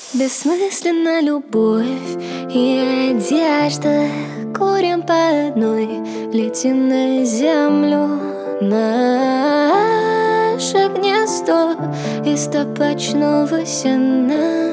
Бессмысленна любовь и одежда. Курим по одной, летим на землю. Наше гнездо из табачного сена.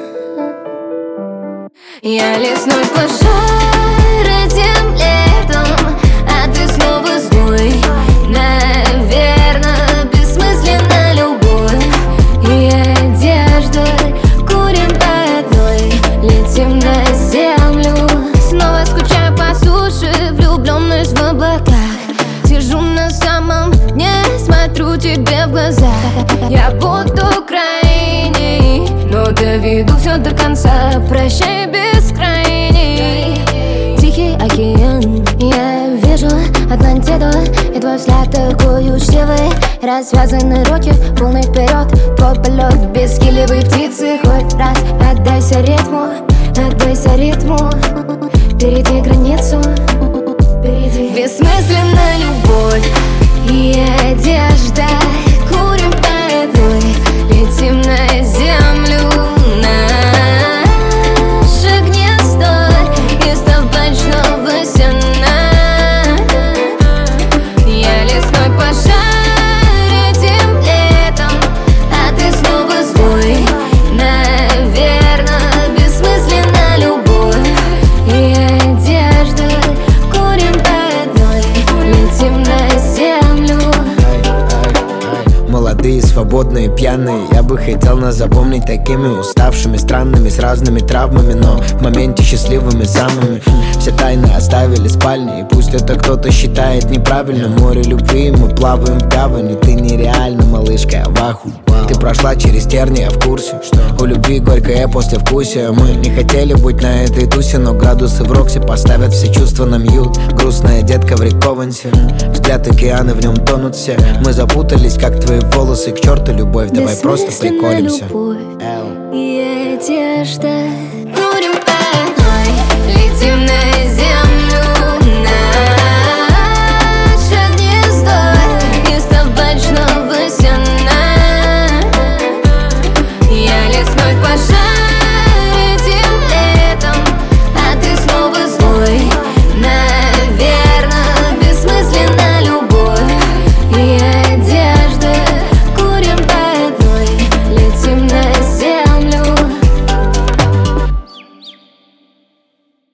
Я лесной пожар этим летом, а ты снова злой. Наверно, бессмысленна любовь и одежда. Курим по одной, летим на землю. Снова скучаю по суше, влюбленность в облаках. Сижу на самом дне, смотрю тебе в глаза. Я буду крайней, но доведу все до конца. Прощай, бескрайний тихий океан. Я вижу Атлантиду, и твой взгляд такой учтивый. Развязаны руки, полный вперед. Твой полет без гилевой птицы. Хоть раз отдайся ритму, отдайся ритму. Перейди границу, перейди. Бессмысленна любовь и одежда. Курим по одной, летим на землю. Наше гнездо из табачного сена. Я лесной пожар этим летом, а ты снова злой. Наверно, бессмысленна любовь и одежда. Курим по одной, летим на землю. Молодые, свободные, пьяные. Я бы хотел нас запомнить такими уставшими, странными, с разными травмами, но в моменте счастливыми самыми. Все тайны оставили спальни, и пусть это кто-то считает неправильно. Море любви, мы плаваем в гавани. Ты нереальна, малышка, я в ахуе. Ты прошла через терни, я в курсе, что у любви горькое послевкусие. Мы не хотели быть на этой тусе, но градусы в Роксе поставят все чувства на мьют. Грустная детка в Рековансе, взгляд океаны, в нем тонут все. Мы запутались, как твои волосы, к черту любовь, давай просто приколемся. Любовь и одежда.